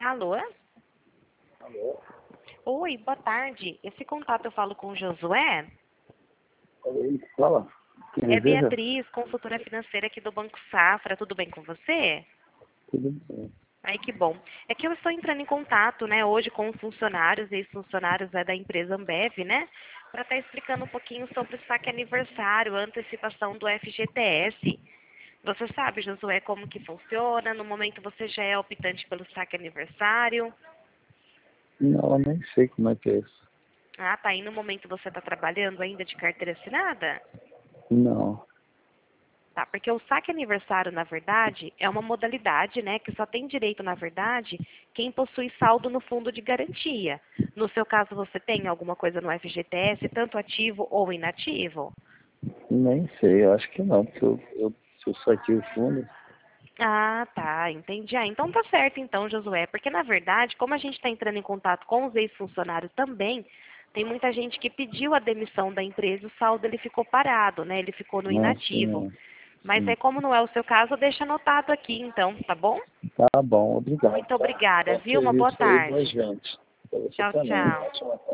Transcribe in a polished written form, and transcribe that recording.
Alô? Alô? Oi, boa tarde. Esse contato eu falo com o Josué? Oi, fala. Quem É deseja? Beatriz, consultora financeira aqui do Banco Safra. Tudo bem com você? Tudo bem. Ai, que bom. É que eu estou entrando em contato, né, hoje com os funcionários e ex-funcionários da empresa Ambev, né, para estar explicando um pouquinho sobre o saque aniversário, a antecipação do FGTS. Você sabe, Josué, como que funciona? No momento você já é optante pelo saque aniversário? Não, eu nem sei como é que é isso. Ah, tá. E no momento você está trabalhando ainda de carteira assinada? Não. Tá, porque o saque aniversário, na verdade, é uma modalidade, né, que só tem direito, na verdade, quem possui saldo no fundo de garantia. No seu caso, você tem alguma coisa no FGTS, tanto ativo ou inativo? Nem sei, eu acho que não, porque se eu saquei o fundo. Ah, tá, entendi. Ah, então tá certo então, Josué, porque na verdade, como a gente está entrando em contato com os ex-funcionários também, tem muita gente que pediu a demissão da empresa, e o saldo ele ficou parado, né? Ele ficou no Não, inativo. sim, Mas sim. aí, como não é o seu caso, deixa anotado aqui então, tá bom? Tá bom, obrigado, Muito tá? obrigada, Bom viu? Uma boa serviço aí, boa tarde. gente. Pra você Tchau, também. tchau. Ótima tarde.